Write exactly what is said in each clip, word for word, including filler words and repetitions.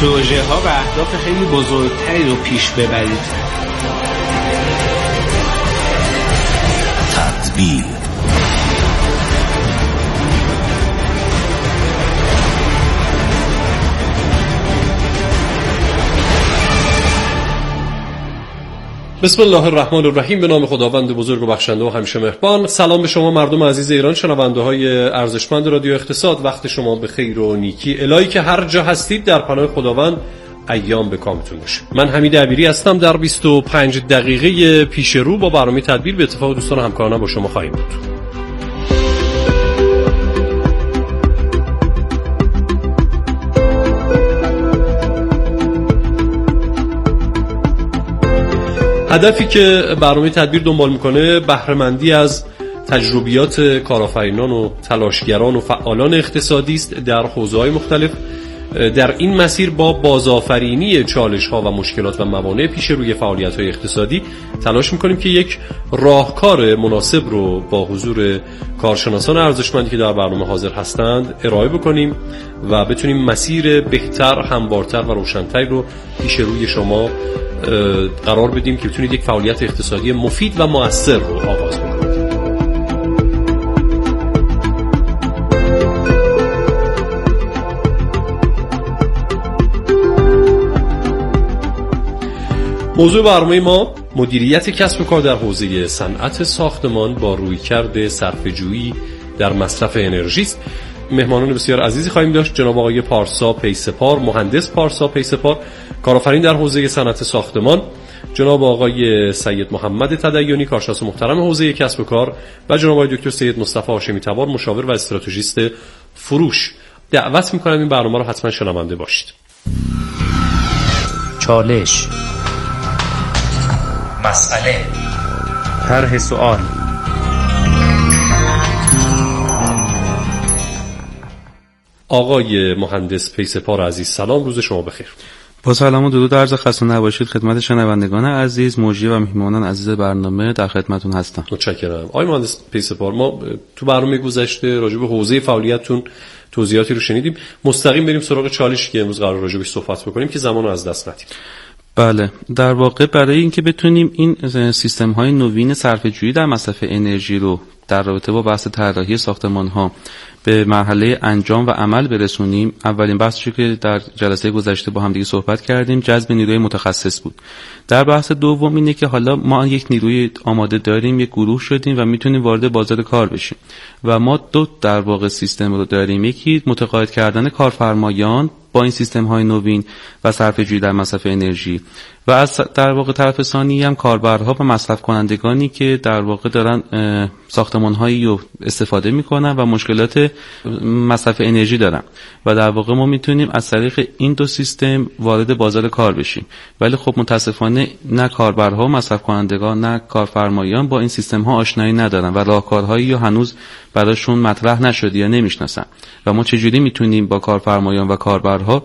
پروژه ها و اهداف خیلی بزرگتری رو پیش ببرید. تدبیر بسم الله الرحمن الرحیم. به نام خداوند بزرگ و بخشنده و همیشه مهربان. سلام به شما مردم عزیز ایران، شنونده های ارزشمند رادیو اقتصاد. وقت شما به خیر و نیکی. الهی که هر جا هستید در پناه خداوند ایام به کامتون باشه. من حمید عبیری هستم. در بیست و پنج دقیقه پیش رو با برنامه تدبیر به اتفاق دوستان همکارانم با شما خواهیم بود. هدفی که برنامه تدبیر دنبال میکنه بهره‌مندی از تجربیات کارآفرینان و تلاشگران و فعالان اقتصادی است در حوزه‌های مختلف. در این مسیر با بازآفرینی چالش‌ها و مشکلات و موانع پیش روی فعالیت‌های اقتصادی تلاش میکنیم که یک راهکار مناسب رو با حضور کارشناسان ارزشمندی که در برنامه حاضر هستند ارائه بکنیم و بتونیم مسیر بهتر، هموارتر و روشن‌تری رو پیش روی شما قرار بدیم که بتونید یک فعالیت اقتصادی مفید و مؤثر رو آغاز بکنید. موضوع برنامه ما مدیریت کسب و کار در حوزه صنعت ساختمان با رویکرد صرفه‌جویی در مصرف انرژی است. مهمانان بسیار عزیزی خواهیم داشت. جناب آقای پارسا پیسپار، مهندس پارسا پیسپار، کارآفرین در حوزه صنعت ساختمان، جناب آقای سید محمد تدیونی، کارشناس محترم حوزه کسب و کار، و جناب آقای دکتر سید مصطفی هاشمی تبار، مشاور و استراتژیست فروش. دعوت می‌کنم این برنامه رو حتما شنونده باشید. چالش، مسئله، طرح سوال. آقای مهندس پیسپار عزیز، سلام، روز شما بخیر. با سلام و درود عرض خسته نباشید خدمت شنوندگان عزیز، مجری و مهمانان عزیز برنامه در خدمتتون هستم. متشکرم. آقای مهندس پیسپار، ما تو برنامه گذشته راجع به حوزه فعالیتتون توضیحاتی رو شنیدیم. مستقیم بریم سراغ چالشی که امروز قرار راجع بهش صحبت بکنیم که زمان رو از دست ندیم. بله، در واقع برای اینکه بتونیم این سیستم‌های نوین صرفه‌جویی در مصرف انرژی رو در رابطه با بحث طراحی ساختمان‌ها به مرحله انجام و عمل برسونیم، اولین بحثی که در جلسه گذشته با هم دیگه صحبت کردیم جذب نیروی متخصص بود. در بحث دوم اینه که حالا ما یک نیروی آماده داریم، یک گروه شدیم و میتونیم وارد بازار کار بشیم و ما دو در واقع سیستم رو داریم. یکی متقاعد کردن کارفرمایان با این سیستم های نوین و صرفه‌جویی در مصرف انرژی و از در واقع طرف ثانی هم کاربرها و مصرف کنندگانی که در واقع دارن ساختمان هایی رو استفاده میکنن و مشکلات مصرف انرژی دارن و در واقع ما میتونیم از طریق این دو سیستم وارد بازار کار بشیم. ولی خب متاسفانه نه کاربرها و مصرف کنندگان نه کارفرمایان با این سیستم ها آشنایی ندارن و راهکارهایی یا هنوز براشون مطرح نشده یا نمیشناسن و ما چجوری میتونیم با کارفرمایان و کاربرها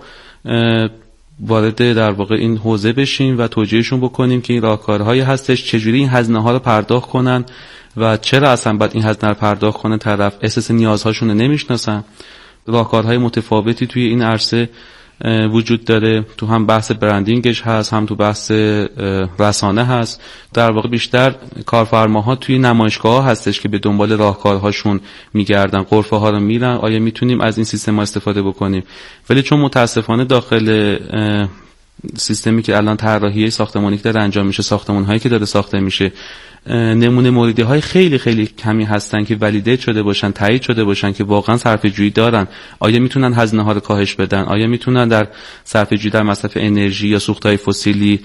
وارد در واقع این حوزه بشیم و توجیهشون بکنیم که این راهکارهایی هستش، چجوری این هزینه ها رو پرداخت کنن و چرا اصلا باید این هزینه رو پرداخت کنه، طرف احساس نیازهاشون رو نمیشناسن. راهکارهای متفاوتی توی این عرصه وجود داره، تو هم بحث برندینگش هست، هم تو بحث رسانه هست. در واقع بیشتر کارفرماها توی نمایشگاه ها هستش که به دنبال راهکارهاشون میگردن، غرفه ها رو میرن آیا میتونیم از این سیستم ها استفاده بکنیم. ولی چون متاسفانه داخل سیستمی که الان طراحی ساختمانی که داره انجام میشه، ساختمان هایی که داره ساخته میشه، نمونه موردی های خیلی خیلی کمی هستن که ولیدیت شده باشن، تایید شده باشن که واقعا صرفه‌جویی دارن. آیا میتونن هزینه ها رو کاهش بدن؟ آیا میتونن در صرفه‌جویی در مصرف انرژی یا سوخت‌های فسیلی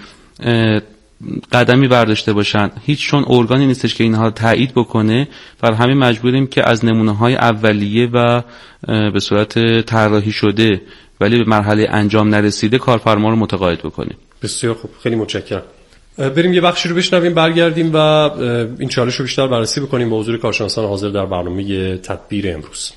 قدمی برداشته باشن؟ هیچ چون ارگانی نیستش که اینها رو تایید بکنه. بر همین مجبوریم که از نمونه‌های اولیه و به صورت طراحی شده ولی به مرحله انجام نرسیده کارفرما رو متقاعد بکنیم. بسیار خوب، خیلی متشکرم. بریم یه بخشی رو بشنویم، برگردیم و این چالش رو بیشتر بررسی بکنیم با حضور کارشناسان حاضر در برنامه تدبیر امروز.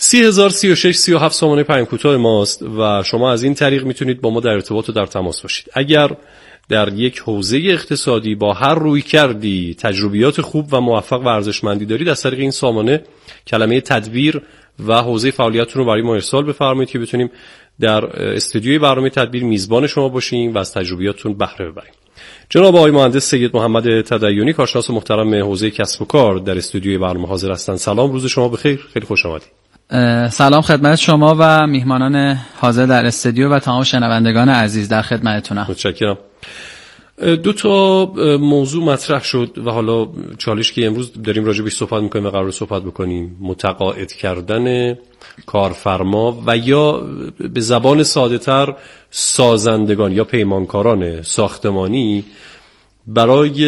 سی هزار سی و شش سی و هفت سامانه پیام کوتاه ماست و شما از این طریق میتونید با ما در ارتباط و در تماس باشید. اگر در یک حوزه اقتصادی با هر روی کردی تجربیات خوب و موفق و ارزشمندی دارید، از طریق این سامانه کلمه تدبیر و حوزه فعالیتتون رو برای ما ارسال بفرمایید که بتونیم در استودیوی برنامه تدبیر میزبان شما باشیم و از تجربیاتتون بهره ببریم. جناب آقای مهندس سید محمد تدیونی، کارشناس محترم حوزه کسب و کار، در استودیوی برنامه حاضر هستند. سلام، روز شما بخیر، خیلی خوش آمدید. سلام خدمت شما و میهمانان حاضر در استودیو و تمام شنوندگان عزیز، در خدمتتونم. متشکرم. دو تا موضوع مطرح شد و حالا چالش که امروز داریم راجع بهش صحبت می‌کنیم و قرار صحبت بکنیم، متقاعد کردن کارفرما و یا به زبان ساده‌تر سازندگان یا پیمانکاران ساختمانی برای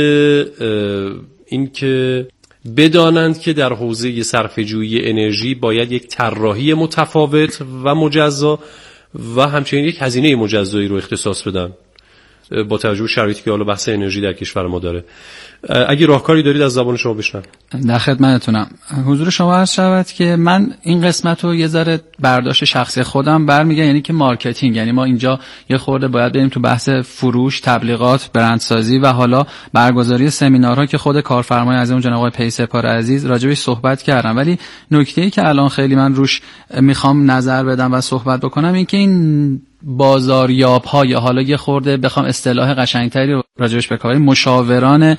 اینکه بدانند که در حوزه صرفه‌جویی انرژی باید یک طراحی متفاوت و مجزا و همچنین یک هزینه مجزایی رو اختصاص بدن با توجه به شرایطی که حالا بحث انرژی در کشور ما داره. اگه راهکاری دارید از زبان شما بشنوم. در خدمتتونم. حضور شما عرض شود که من این قسمت رو یه ذره برداشت شخصی خودم برمیگه، یعنی که مارکتینگ، یعنی ما اینجا یه خورده باید بریم تو بحث فروش، تبلیغات، برندسازی و حالا برگزاری سمینارها که خود کارفرمای عزیزم جناب آقای پیسپار عزیز راجعش صحبت کردم. ولی نکته‌ای که الان خیلی من روش میخوام نظر بدم و صحبت بکنم این که این بازاریاب ها یا حالا یه خورده بخوام اصطلاح قشنگتری رو راجعش بکاریم، مشاوران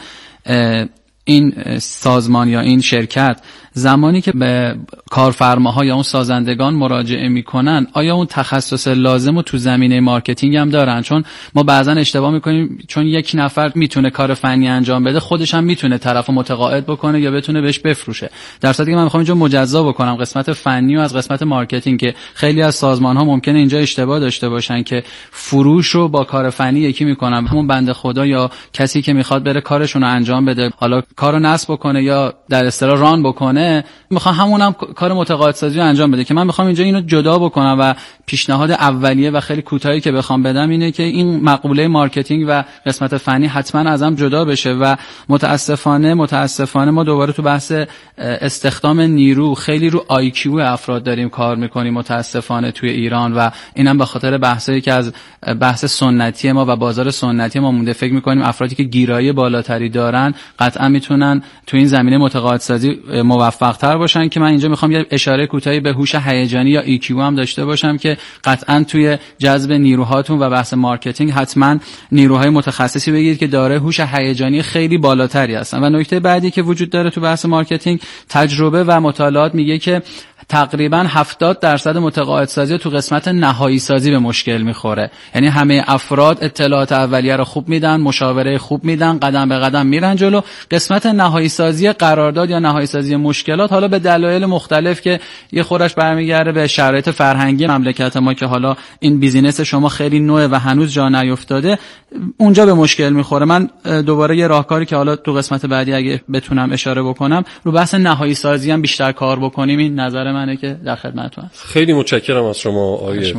این سازمان یا این شرکت زمانی که به کارفرماها یا اون سازندگان مراجعه میکنن، آیا اون تخصص لازم رو تو زمینه مارکتینگ هم دارن؟ چون ما بعضا اشتباه میکنیم، چون یک نفر میتونه کار فنی انجام بده، خودش هم میتونه طرفو متقاعد بکنه یا بتونه بهش بفروشه. در صورتی که من میخوام اینجا مجزا بکنم قسمت فنی و از قسمت مارکتینگ، که خیلی از سازمان ها ممکنه اینجا اشتباه داشته باشن که فروش رو با کار فنی یکی میکنن. همون بنده خدا یا کسی که میخواد بره کارشون رو انجام بده، حالا کارو نصب بکنه یا در اصطلاح ران بکنه، میخوام همونم کار متقاعدسازی رو انجام بده. که من میخوام اینجا اینو جدا بکنم و پیشنهاد اولیه و خیلی کوتاهی که بخوام بدم اینه که این مقوله مارکتینگ و قسمت فنی حتما ازم جدا بشه. و متاسفانه متاسفانه ما دوباره تو بحث استخدام نیرو خیلی رو آی کیو افراد داریم کار میکنیم متاسفانه توی ایران، و اینم به خاطر بحثایی که از بحث سنتی ما و بازار سنتی ما مونده. فکر میکنیم افرادی که گیرایی بالاتری دارن قطعا میتونن تو این زمینه متقاعدسازی موفق تر باشن. که من اینجا میخوام یه اشاره کوتاهی به هوش هیجانی یا ای کیو هم داشته باشم که قطعا توی جذب نیروهاتون و بحث مارکتینگ حتما نیروهای متخصصی بگیرید که داره هوش هیجانی خیلی بالاتری هستن. و نکته بعدی که وجود داره تو بحث مارکتینگ، تجربه و مطالعات میگه که تقریبا هفتاد درصد متقاعدسازی تو قسمت نهایی سازی به مشکل میخوره. یعنی همه افراد اطلاعات اولیه رو خوب میدن، مشاوره خوب میدن، قدم به قدم میرن جلو. قسمت نهایی سازی قرارداد یا نهایی سازی مشکلات، حالا به دلایل مختلف که یه خورش برمیگرده به شرایط فرهنگی مملکت ما که حالا این بیزینس شما خیلی نوعه و هنوز جا نیافتاده، اونجا به مشکل میخوره. من دوباره یه راهکاری که حالا تو قسمت بعدی اگه بتونم اشاره بکنم، رو بحث نهایی سازی هم بیشتر کار بکنیم. این نظر منه که در خدمتتون هستم. خیلی متشکرم از شما آقای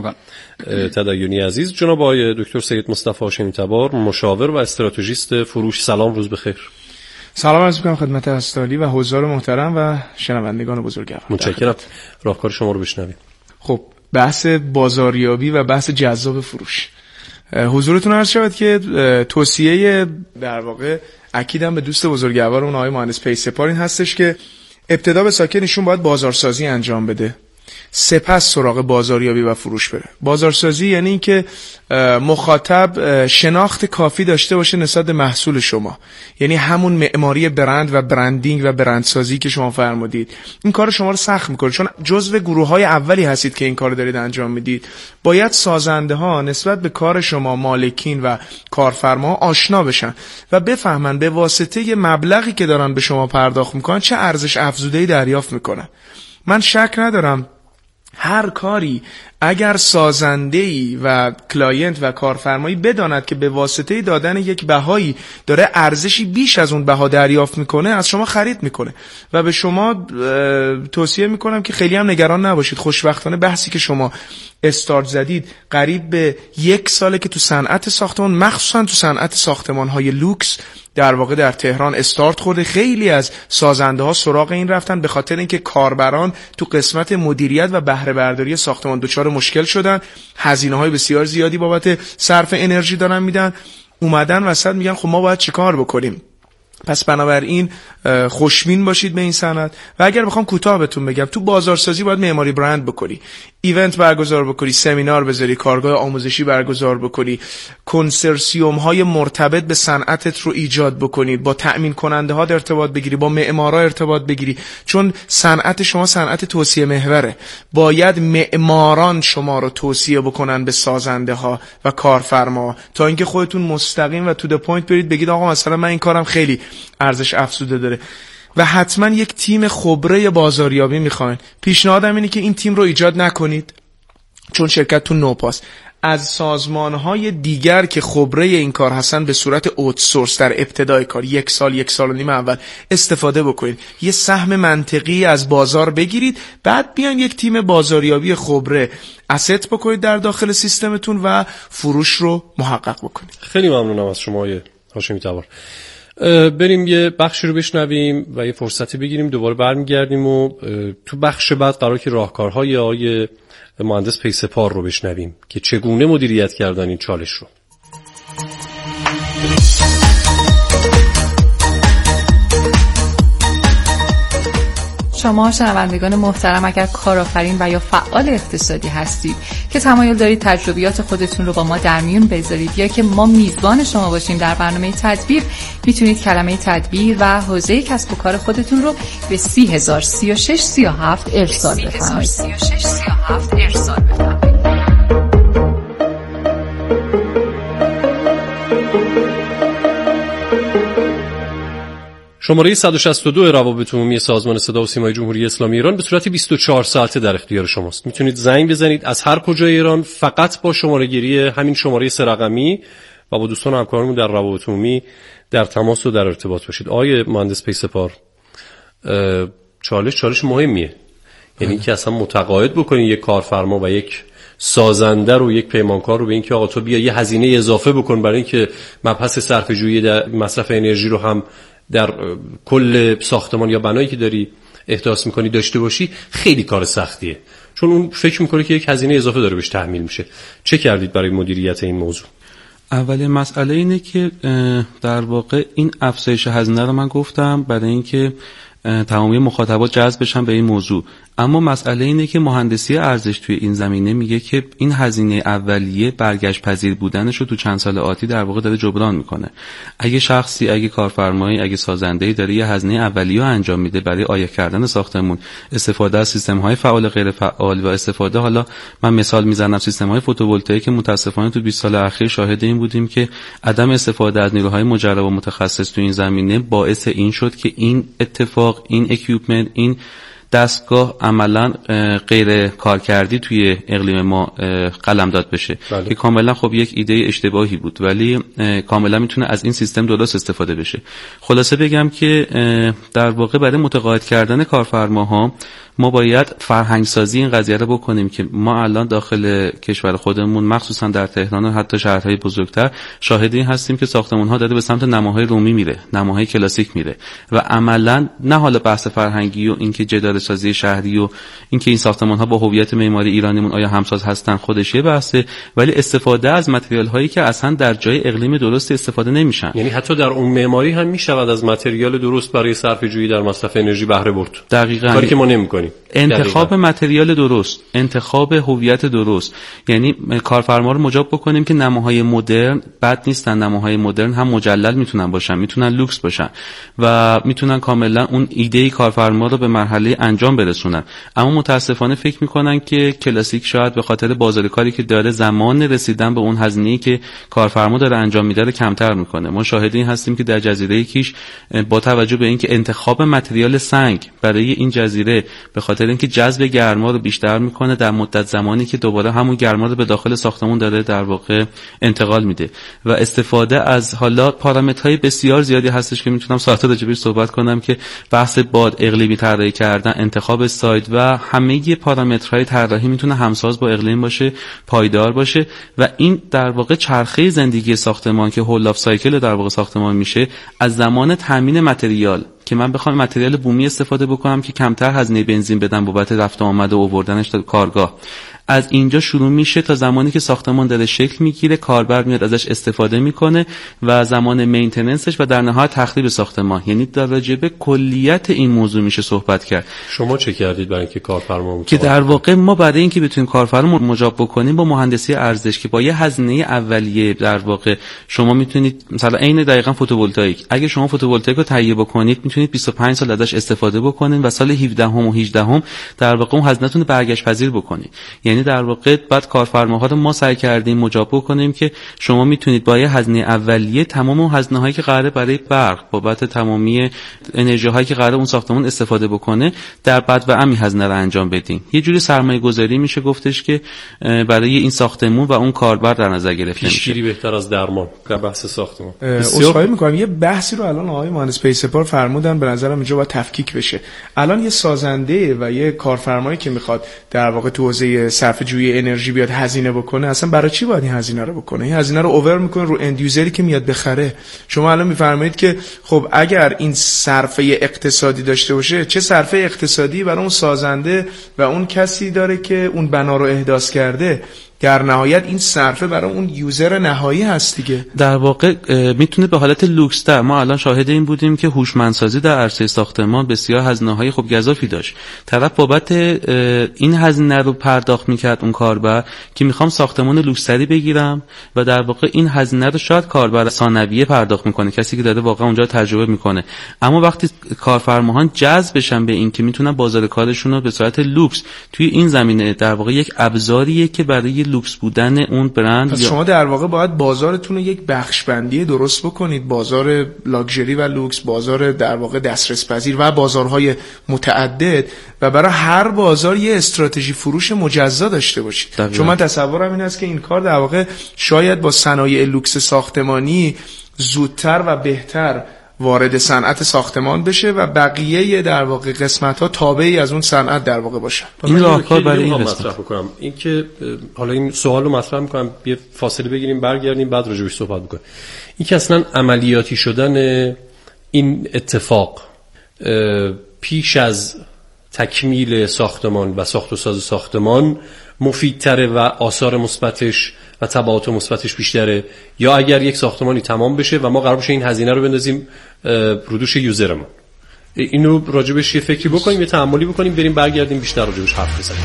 تدیونی عزیز. جناب آقای دکتر سید مصطفی هاشمی تبار، مشاور و استراتژیست فروش، سلام، روز بخیر. سلام عرض می‌کنم خدمت استالی و حضار محترم و شنوندگان بزرگوار. متشکرم. راهکار شما رو بشنویم. خب بحث بازاریابی و بحث جذاب فروش. حضورتون عرض شود که توصیه در واقع اکیدم به دوست بزرگوارمون آقای مهندس پیسپار این هستش که ابتدا به ساکنشون باید بازارسازی انجام بده، سپس سراغ بازاریابی و فروش بره. بازارسازی یعنی این که مخاطب شناخت کافی داشته باشه نسبت به محصول شما، یعنی همون معماری برند و برندینگ و برندسازی که شما فرمودید. این کار شما رو سخت میکنه، چون جزو گروه‌های اولی هستید که این کار دارید انجام میدید. باید سازنده ها نسبت به کار شما، مالکین و کارفرما آشنا بشن و بفهمن به واسطه ی مبلغی که دارن به شما پرداخت میکنن چه ارزش افزوده‌ای دریافت میکنن. من شک ندارم هر کاری اگر سازنده‌ای و کلاینت و کارفرمایی بداند که به واسطه دادن یک بهایی داره ارزشی بیش از اون بها دریافت میکنه، از شما خرید میکنه. و به شما توصیه میکنم که خیلی هم نگران نباشید. خوشبختانه بحثی که شما استارت زدید قریب به یک ساله که تو صنعت ساختمان، مخصوصا تو صنعت ساختمان‌های لوکس در واقع در تهران استارت خورده. خیلی از سازنده ها سراغ این رفتن به خاطر اینکه کاربران تو قسمت مدیریت و بهره برداری ساختمان دچار مشکل شدن، هزینه های بسیار زیادی بابت صرف انرژی دارن میدن، اومدن وسط میگن خب ما باید چیکار بکنیم. پس بنابراین خوشبین باشید به این صنعت. و اگر بخوام کوتاه بهتون بگم، تو بازارسازی باید معماری برند بکنی، ایونت برگزار بکنی، سمینار بذاری، کارگاه آموزشی برگزار بکنی، کنسرسیوم های مرتبط به صنعتت رو ایجاد بکنی، با تأمین کننده ها ارتباط بگیری، با معمارا ارتباط بگیری، چون صنعت شما صنعت توصیه محوره. باید معماران شما رو توصیه بکنن به سازنده ها و کارفرما تا اینکه خودتون مستقیم و تو د پوینت برید بگید آقا مثلا من این کارم خیلی ارزش افزوده داره. و حتما یک تیم خبره بازاریابی میخواین. پیشنهادم اینه که این تیم رو ایجاد نکنید، چون شرکت تو نوپاست. از سازمانهای دیگر که خبره این کار هستن به صورت اوتسورس در ابتدای کار، یک سال یک سال و نیم اول استفاده بکنید، یه سهم منطقی از بازار بگیرید، بعد بیان یک تیم بازاریابی خبره اسست بکنید در داخل سیستمتون و فروش رو محقق بکنید. خیلی ممنونم از شما آقای هاشمی تبار. بریم یه بخشی رو بشنویم و یه فرصتی بگیریم، دوباره برمیگردیم و تو بخش بعد قرار که راهکارهای آقای مهندس پیسپار رو بشنویم که چگونه مدیریت کردن این چالش رو. شما شنوندگان محترم، اگر کارآفرین و یا فعال اقتصادی هستید که تمایل دارید تجربیات خودتون رو با ما در میون بذارید یا که ما میزبان شما باشیم در برنامه تدبیر، میتونید کلمه تدبیر و حوزه کسب و کار خودتون رو به سی هزار سی و شش سی و هفت ارسال بفرمایید. شماره صد و شصت و دو روابط عمومی سازمان صدا و سیمای جمهوری اسلامی ایران به صورت بیست و چهار ساعته در اختیار شماست. میتونید زنگ بزنید از هر کجای ایران، فقط با شماره گیری همین شماره سه رقمی و با دوستان و همکارمون در روابط عمومی در تماس و در ارتباط باشید. آقای مهندس پیسپار، چالش چالش مهمیه، یعنی که اصلا متقاعد بکنید یک کارفرما و یک سازنده رو، یک پیمانکار رو به اینکه آقا تو بیا یه هزینه اضافه بکن برای اینکه مبحث صرفه‌جویی در مصرف انرژی رو هم در کل ساختمان یا بنایی که داری احداث میکنی داشته باشی، خیلی کار سختیه، چون اون فکر میکنه که یک هزینه اضافه داره بهش تحمیل میشه. چه کردید برای مدیریت این موضوع؟ اولین مسئله اینه که در واقع این افزایش هزینه رو من گفتم برای اینکه تمامی مخاطبات جذب بشن به این موضوع، اما مسئله اینه که مهندسی ارزش توی این زمینه میگه که این هزینه اولیه برگشت پذیر بودنش رو تو چند سال آتی در واقع داره جبران میکنه. اگه شخصی، اگه کارفرمایی، اگه سازنده‌ای داره یه هزینه اولیه رو انجام میده برای آیه کردن ساختمون، استفاده از سیستم‌های فعال و غیر فعال و استفاده، حالا من مثال میزنم سیستم‌های فوتوولتائیک که متاسفانه تو بیست سال اخیر شاهد این بودیم که عدم استفاده از نیروهای مجرب و متخصص تو این زمینه باعث این شد که این اتفاق، این اکیوپمنت، این دستگاه عملا غیر کارکردی توی اقلیم ما قلمداد بشه. بله. که کاملا خب یک ایده اشتباهی بود، ولی کاملا میتونه از این سیستم درست استفاده بشه. خلاصه بگم که در واقع برای متقاعد کردن کارفرماها ما باید فرهنگ سازی این قضیه رو بکنیم که ما الان داخل کشور خودمون مخصوصا در تهران و حتی شهرهای بزرگتر شاهد این هستیم که ساختمان‌ها داره به سمت نماهای رومی میره، نماهای کلاسیک میره و عملاً نه حالا بحث فرهنگی و اینکه جدار سازی شهری و اینکه این ساختمان‌ها با هویت معماری ایرانیمون آیا همساز هستن خودش یه بحثه، ولی استفاده از متریال هایی که اصلا در جای اقلیم درست استفاده نمیشن. یعنی حتی در اون معماری هم میشود از متریال درست برای صرفه‌جویی در مصرف انرژی بهره برد. دقیقاً کاری که ما نمی‌کنیم. انتخاب دقیقا. متریال درست، انتخاب هویت درست، یعنی کارفرما رو مجاب بکنیم که نماهای مدرن بد نیستن، نماهای مدرن هم مجلل میتونن باشن، میتونن لوکس باشن و میتونن کاملا اون ایده کارفرما رو به مرحله انجام برسونن. اما متاسفانه فکر میکنن که کلاسیک شاید به خاطر بازار کاری که داره زمان رسیدن به اون هزینه‌ای که کارفرما داره انجام میده رو کمتر میکنه. ما شاهد این هستیم که در جزیره کیش با توجه به اینکه انتخاب متریال سنگ برای این جزیره به خاطر خاطر اینکه جذب گرما رو بیشتر میکنه در مدت زمانی که دوباره همون گرما رو به داخل ساختمون داره در واقع انتقال میده و استفاده از حالا پارامترهای بسیار زیادی هستش که میتونم ساعت راجع بهش صحبت کنم که بحث باد، اقلیمی طراحی کردن، انتخاب سایت و همه پارامترهای طراحی میتونه همساز با اقلیم باشه، پایدار باشه و این در واقع چرخه زندگی ساختمان که هول لاف سایکل در واقع ساختمان میشه از زمان تامین متریال که من بخوام متریال بومی استفاده بکنم که کمتر هزینه بنزین بدم بابت رفت و آمد و آوردنش تا کارگاه، از اینجا شروع میشه تا زمانی که ساختمان داره شکل میگیره، کاربر میاد ازش استفاده میکنه و زمان مینتیننسش و در نهایت تخریب ساختمان. یعنی در راجبه کلیت این موضوع میشه صحبت کرد. شما چه کردید برای اینکه کارفرما که در واقع ما برای اینکه بتونیم کارفرما مجاب بکنیم با مهندسی ارزش که با یه هزینه اولیه در واقع شما میتونید مثلا عین دقیقاً فوتوولتائیک، اگه شما فوتوولتائیک رو تهیه بکنید میتونید بیست و پنج سال ازش استفاده بکنید و سال هفده هم و هجده هم در واقع اون هزینه‌تون رو برگشت پذیر بکنید. یعنی در واقع بعد کارفرماها رو ما سعی کردیم مجاب بکنیم که شما میتونید با یه هزینه اولیه تمام اون هزینه‌هایی که قراره برای برق بابت تمامی انرژی هایی که قراره اون ساختمان استفاده بکنه در بعد و امی هزینه رو انجام بدین. یه جوری سرمایه گذاری میشه گفتش که برای این ساختمون و اون کاربر در نظر گرفته میشه. پیشگیری بهتر از درمان در بحث ساختمان. اصلاحی میکنم یه بحثی رو الان آقای مهندس پیسپار فرمودن، به نظرم اینجا باید تفکیک بشه. الان یه سازنده و یه کارفرمایی که میخواد در واقع تو حوزه صرفه‌جویی انرژی بیاد هزینه بکنه، اصلا برای چی باید این هزینه رو بکنه؟ این هزینه رو اوور میکنه رو اند یوزری که میاد بخره. شما الان میفرمایید که خب اگر این صرفه اقتصادی داشته باشه، چه صرفه اقتصادی برای اون سازنده و اون کسی داره که اون بنا رو احداث کرده؟ در نهایت این صرفه برای اون یوزر نهایی هست دیگه. در واقع میتونه به حالت لوکس تر، ما الان شاهد این بودیم که هوشمندسازی در عرصه ساختمان بسیار هزینه‌های خوب گزافی داشت. طرف بابت این هزینه رو پرداخت میکرد اون کاربر که میخوام ساختمان لوکسری بگیرم و در واقع این هزینه رو شاید کاربر ثانویه پرداخت میکنه، کسی که داره واقعا اونجا تجربه میکنه. اما وقتی کارفرماها جذب بشن به این که میتونن بازار کارشون رو به صورت لوکس توی این زمینه در واقع یک ابزاریه که برای لوکس بودن اون برند، پس شما در واقع باید بازارتون رو یک بخشبندی درست بکنید، بازار لاکچری و لوکس، بازار در واقع دسترس پذیر و بازارهای متعدد، و برای هر بازار یه استراتژی فروش مجزا داشته باشید. چون من تصورم این است که این کار در واقع شاید با صنایع لوکس ساختمانی زودتر و بهتر وارد صنعت ساختمان بشه و بقیه در واقع قسمت‌ها تابعی از اون صنعت در واقع باشن. این راهکار برای این مطرح بکنم، این که حالا این سوال رو مطرح می‌کنم، یه فاصله بگیریم برگردیم بعد راجع بهش صحبت بکنیم. این که اصلا عملیاتی شدن این اتفاق پیش از تکمیل ساختمان و ساخت و ساز ساختمان مفیدتره و آثار مثبتش و تبعات مثبتش بیشتره، یا اگر یک ساختمانی تمام بشه و ما قرار باشه این هزینه رو بندازیم رو دوش یوزرمون؟ اینو راجبش یه فکری بکنیم، یه تأملی بکنیم، بریم برگردیم بیشتر راجبش حرف بزنیم.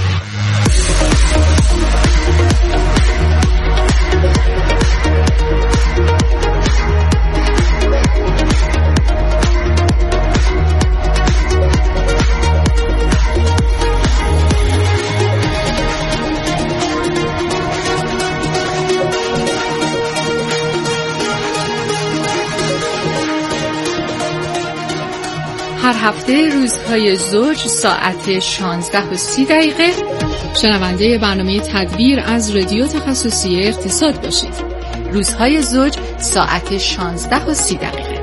هر هفته روزهای زوج ساعت شانزده و سی دقیقه شنونده برنامه تدبیر از رادیو تخصصی اقتصاد باشید. روزهای زوج ساعت شانزده و سی دقیقه.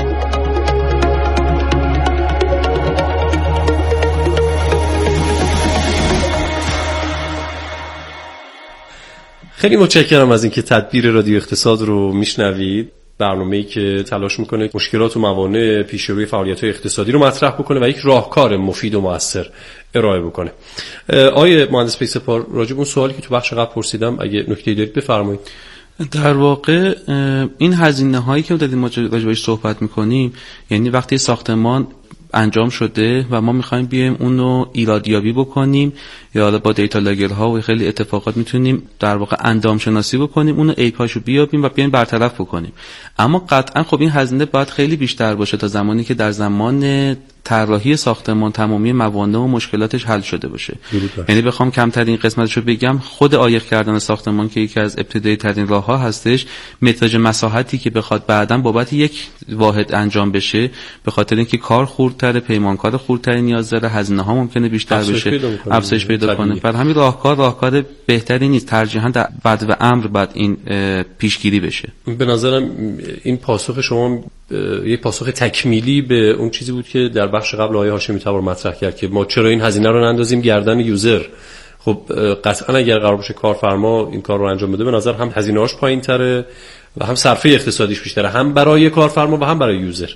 خیلی متشکرم از اینکه تدبیر رادیو اقتصاد رو میشنوید. برنامه‌ای که تلاش میکنه مشکلات و موانع پیش روی فعالیت‌های اقتصادی رو مطرح بکنه و یک راهکار مفید و مؤثر ارائه بکنه. آقای مهندس پیسپار، راجع به اون سوالی که تو بخش قبل پرسیدم اگه نکته‌ای دارید بفرمایید. در واقع این هزینه هایی که داریم راجع بهش صحبت میکنیم، یعنی وقتی ساختمان انجام شده و ما میخوایم بیایم اون رو ایرادیابی بکنیم یا حالا با دیتا لاگرها و خیلی اتفاقات میتونیم در واقع اندام شناسی بکنیم، اون رو ایپاشو بیابیم و بیایم برطرف بکنیم. اما قطعا خب این هزینه باید خیلی بیشتر باشه تا زمانی که در زمان طراحی ساختمان تمامی موانع و مشکلاتش حل شده باشه. یعنی بخوام کمترین قسمتشو بگم، خود عایق کردن ساختمان که یکی از ابتدایی ترین راه‌ها هستش، متراژ مساحتی که بخواد بعداً بابت یک واحد انجام بشه، به خاطر اینکه کار خردتر، پیمانکار خردتری نیاز داره، هزینه‌ها ممکنه بیشتر بشه، افزایش پیدا کنه. برای همین راهکار راهکار بهتری نیست. ترجیحاً بعد و امر بعد این پیشگیری بشه. به نظرم این پاسخ شما یک پاسخ تکمیلی به اون چیزی بود که در بخش قبل آقای هاشمی تبار مطرح کرد که ما چرا این هزینه رو نندازیم گردن یوزر. خب قطعا اگر قرار باشه کارفرما این کار رو انجام بده، به نظر هم هزینه‌اش پایین‌تره و هم صرفه اقتصادیش بیشتره، هم برای کارفرما و هم برای یوزر.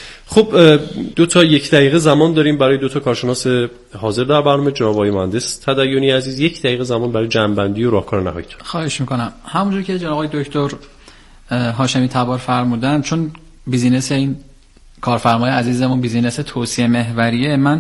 خب دو تا یک دقیقه زمان داریم برای دو تا کارشناس حاضر در برنامه، جناب آقای مهندس تدیونی عزیز، یک دقیقه زمان برای جمع‌بندی و راهکار نهاییتون. خواهش می‌کنم. همونجوری که جناب آقای دکتر هاشمی تبار فرمودن، چون بیزینس این کارفرمای عزیزمون بیزینس توصیه محوریه، من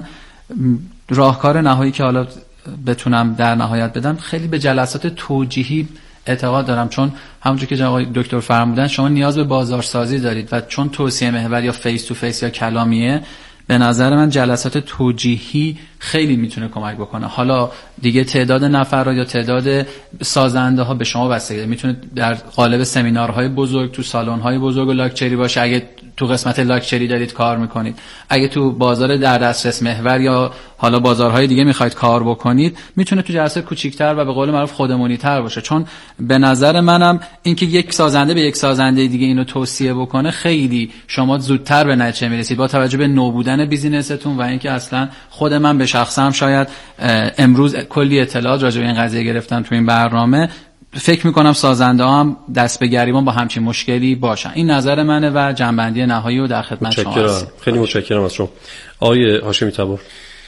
راهکار نهایی که حالا بتونم در نهایت بدم خیلی به جلسات توجیهی اعتقاد دارم، چون همونجوری که جناب دکتر فرمودن شما نیاز به بازارسازی دارید و چون توصیه محور یا فیس تو فیس یا کلامیه، به نظر من جلسات توجیهی خیلی میتونه کمک بکنه. حالا دیگه تعداد نفرها یا تعداد سازنده ها به شما بستگی داره. میتونه در قالب سمینارهای بزرگ تو سالن‌های بزرگ و لاکچری باشه اگه تو قسمت لاکچری دارید کار میکنید. اگه تو بازار در دسترس محور یا حالا بازارهای دیگه میخواید کار بکنید، میتونه تو جلسه کوچیک‌تر و به قول معروف خودمونی‌تر باشه. چون به نظر منم اینکه یک سازنده به یک سازنده دیگه اینو توصیه بکنه، خیلی شما زودتر به نتیجه میرسید با توجه به نو بودن بیزینستون و اینکه اصلا خود من به شخصم شاید امروز کلی اطلاعات راجع به این قضیه گرفتم تو این برنامه، فکر میکنم سازنده ها هم دست به گریبان با همچین مشکلی باشن. این نظر منه و جنبندی نهایی رو در خدمت شما هستم. خیلی متشکرم از شما. آقای هاشمی تبار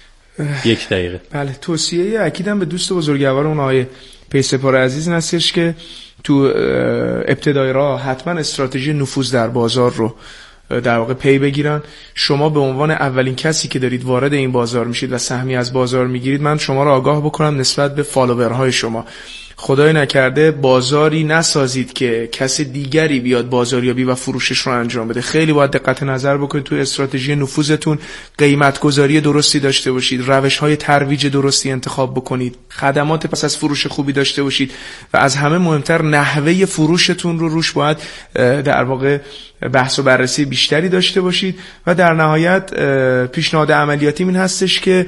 یک دقیقه. بله، توصیه اکیدم به دوست بزرگوارمون آقای پیسپار عزیز این هستش که تو ابتدای راه حتما استراتژی نفوذ در بازار رو در واقع پی بگیرن. شما به عنوان اولین کسی که دارید وارد این بازار میشید و سهمی از بازار میگیرید، من شما رو آگاه بکنم نسبت به فالوورهای شما، خدای نکرده بازاری نسازید که کسی دیگری بیاد بازاریابی و فروشش رو انجام بده. خیلی باید دقت نظر بکنید تو استراتژی نفوذتون، قیمت گذاری درستی داشته باشید، روش‌های ترویج درستی انتخاب بکنید، خدمات پس از فروش خوبی داشته باشید و از همه مهمتر نحوه فروشتون رو روش باید در واقع بحث و بررسی بیشتری داشته باشید. و در نهایت پیشنهاد عملیاتی این هستش که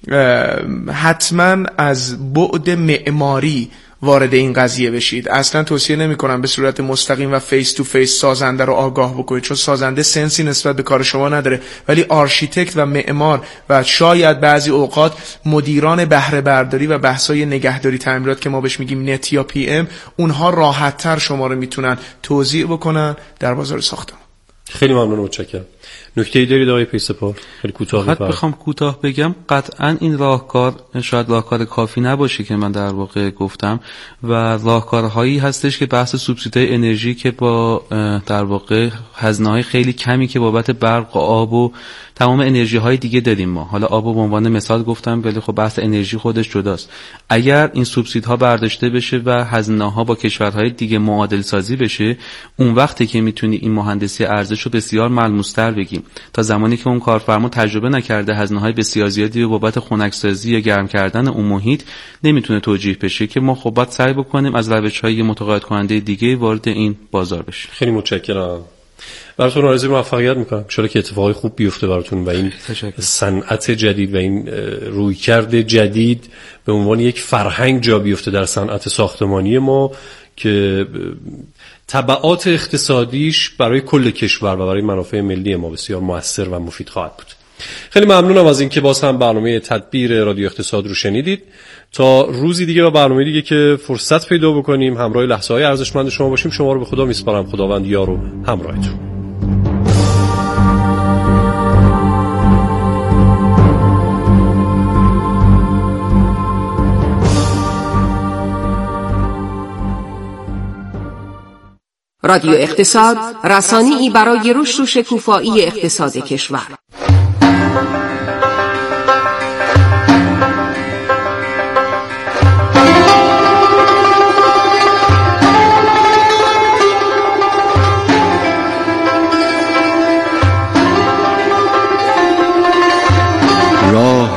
حتما از بعد معماری وارد این قضیه بشید. اصلا توصیه نمی کنم به صورت مستقیم و فیس تو فیس سازنده رو آگاه بکنید، چون سازنده سنسی نسبت به کار شما نداره، ولی آرشیتکت و معمار و شاید بعضی اوقات مدیران بهره برداری و بحثای نگهداری تعمیرات که ما بهش میگیم نت یا پی ام، اونها راحت تر شما رو میتونن توزیع بکنن در بازار ساختمان. خیلی ممنون، متشکرم. نکته‌ای دارید آقای پیسپار؟ خیلی کوتاه فقط بخوام کوتاه بگم، قطعا این راهکار شاید راهکار کافی نباشه که من در واقع گفتم و راهکارهایی هستش که بحث سوبسیدهای انرژی که با در واقع هزینه‌های خیلی کمی که بابت برق و آب و تمام انرژی های دیگه داریم ما. حالا آب به عنوان مثال گفتم، ولی خب بحث انرژی خودش جداست. اگر این سوبسیدها برداشته بشه و هزینه‌ها با کشورهای دیگه معادل سازی بشه، اون وقتی که میتونی این مهندسی ارزش رو بسیار ملموس‌تر بگیم. تا زمانی که اون کارفرما تجربه نکرده هزینه‌های بسیار زیادی بابت خنک‌سازی یا گرم کردن اون محیط، نمیتونه توجیه بشه که ما خب باید سعی بکنیم از روش‌های متقاعد کننده دیگه وارد این بازار بشیم. خیلی متشکرم. براتون آرزوی موفقیت میکنم. ان شاءالله که اتفاقای خوب بیفته براتون و این صنعت جدید و این رویکرد جدید به عنوان یک فرهنگ جا بیفته در صنعت ساختمانی ما که تبعات اقتصادیش برای کل کشور و برای منافع ملی ما بسیار مؤثر و مفید خواهد بود. خیلی ممنونم از اینکه باز هم برنامه تدبیر رادیو اقتصاد رو شنیدید. تا روزی دیگه و برنامه دیگه که فرصت پیدا بکنیم همراه لحظه‌های ارزشمند شما باشیم، شما رو به خدا میسپارم. خداوند یار و همراهتون. رادیو اقتصاد، رسانه‌ای برای رشد و شکوفایی اقتصاد کشور.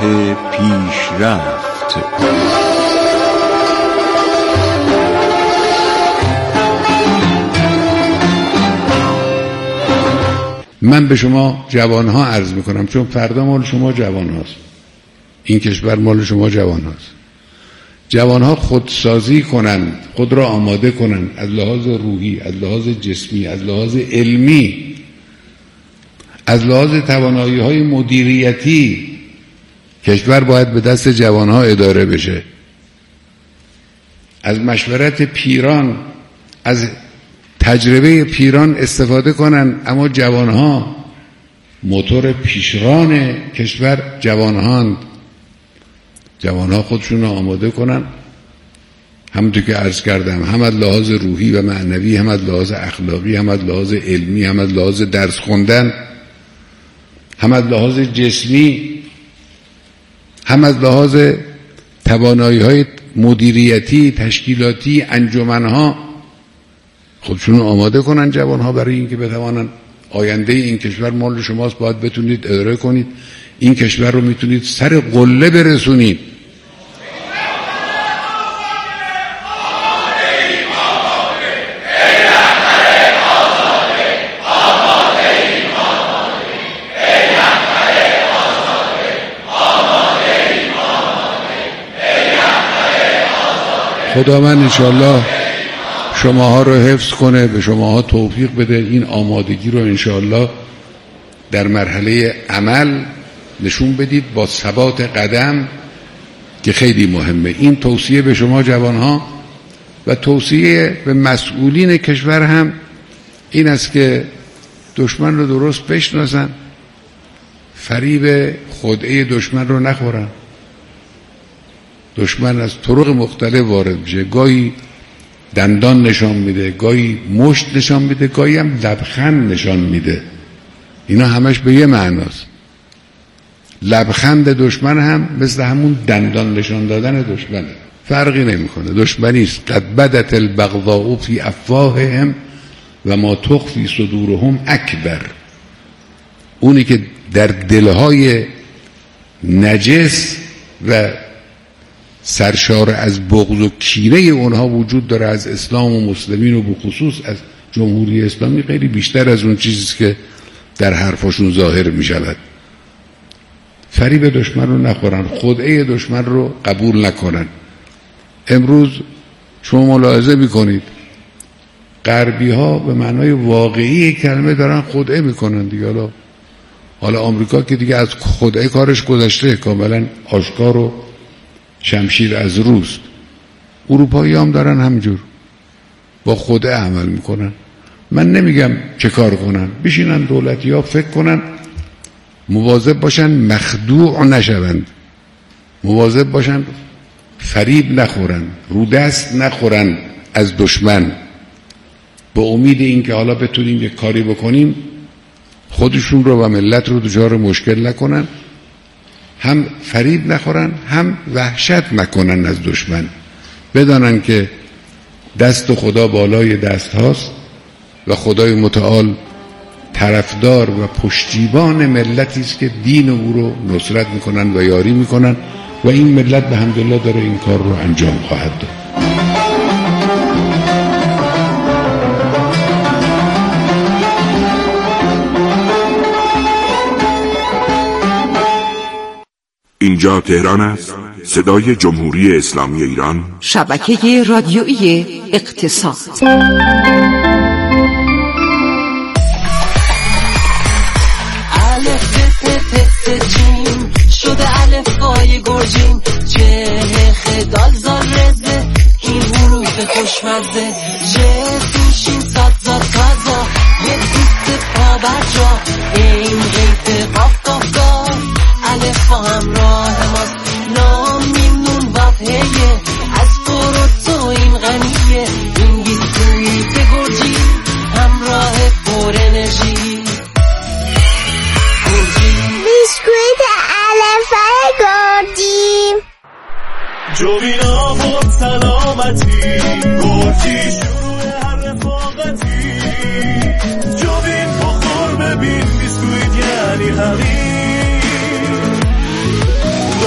پیشرفت. من به شما جوانها عرض میکنم، چون فردا مال شما جوان هاست، این کشور مال شما جوان هاست. جوانها خودسازی کنن، خود را آماده کنن از لحاظ روحی، از لحاظ جسمی، از لحاظ علمی، از لحاظ توانایی های مدیریتی. کشور باید به دست جوانها اداره بشه. از مشورت پیران، از تجربه پیران استفاده کنن، اما جوانها موتور پیشران کشور جوانهاند. جوانها خودشون رو آماده کنن، همونطور که عرض کردم، هم از لحاظ روحی و معنوی، هم از لحاظ اخلاقی، هم از لحاظ علمی، هم از لحاظ درس خوندن، هم از لحاظ جسمی، هم از لحاظ توانایی های مدیریتی، تشکیلاتی، انجمنها. خودشون آماده کنن جوانها برای اینکه بتوانن آینده این کشور مال شماست، باید بتونید اداره کنید. این کشور رو میتونید سر قله برسونید. خدا من انشالله شماها رو حفظ کنه، به شماها توفیق بده، این آمادگی رو انشالله در مرحله عمل نشون بدید با ثبات قدم که خیلی مهمه. این توصیه به شما جوانها و توصیه به مسئولین کشور هم این است که دشمن رو درست بشناسن، فریب خدعه دشمن رو نخورن. دشمن از طرق مختلف وارد میشه، گاهی دندان نشان میده، گاهی مشت نشان میده، گاهی هم لبخند نشان میده. اینا همش به یه معناست. لبخند دشمن هم مثل همون دندان نشان دادن دشمنه، فرقی نمیکنه، دشمنی است. قد بدت البغضاء فی افواههم و ما تخفی صدورهم اکبر. اونی که در دلهای نجس و سرشار از بغض و کینه اونها وجود داره، از اسلام و مسلمین و بخصوص از جمهوری اسلامی، خیلی بیشتر از اون چیزی که در حرفاشون ظاهر می شود. فریب دشمن رو نخورن، خدعه دشمن رو قبول نکنن. امروز شما ملاحظه می کنید غربی ها به معنای واقعی کلمه دارن خدعه می کنن دیگه. حالا حالا آمریکا که دیگه از خدعه کارش گذشته، کاملا آشکار و شمشیر از روست. اروپایی هم دارن همجور با خدعه عمل میکنن. من نمیگم چه کار کنن، بشینن دولتی ها فکر کنن، مواظب باشن مخدوع نشوند، مواظب باشن فریب نخورن، رو دست نخورن از دشمن، به امید اینکه حالا بتونیم یک کاری بکنیم خودشون رو و ملت رو دچار مشکل نکنن، هم فریب نخورن هم وحشت نکنن از دشمن. بدانن که دست خدا بالای دست هاست و خدای متعال طرفدار و پشتیبان ملتی است که دین او رو نصرت میکنن و یاری میکنن و این ملت به حمدالله داره این کار رو انجام خواهد داد. اینجا تهران است، صدای جمهوری اسلامی ایران، شبکه رادیویی اقتصاد. الف ت جیم شده الفای گرجین، چه خدال زال رزه این حروف خوشمزه، جه سوشین ساد زاد تازا یه دوست پا برجا، این غیت قاف قاف دار الف با همراه ماست، نام میمنون وفهیه از قرد تو این غنیه، این بیسکویت گرجی همراه پر انرژی. بیسکویت الفای گرجی جوینا بود سلامتی، گرجی شروع هر رفاقتی، جوین بخور ببین بیسکویت یعنی حقیق،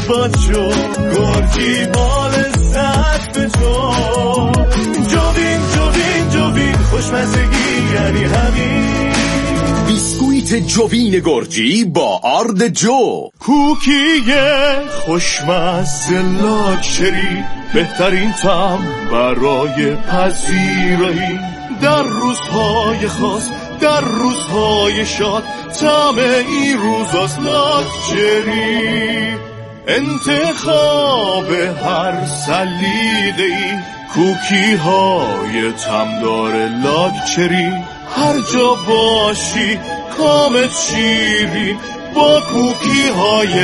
باچو گرجی بال سخت به تو جوین جوین جوین خوشمزگی یعنی همین بیسکویت جوین گرجی با آرد جو کوکی خوشمزه لاکچری بهترین طعم برای پذیرایی در روزهای خاص در روزهای شاد طعم این روزاست لاکچری انتخاب هر سلیقه‌ای کوکی های طعمدار لاکچری هر جا باشی کامت شیرین با کوکی های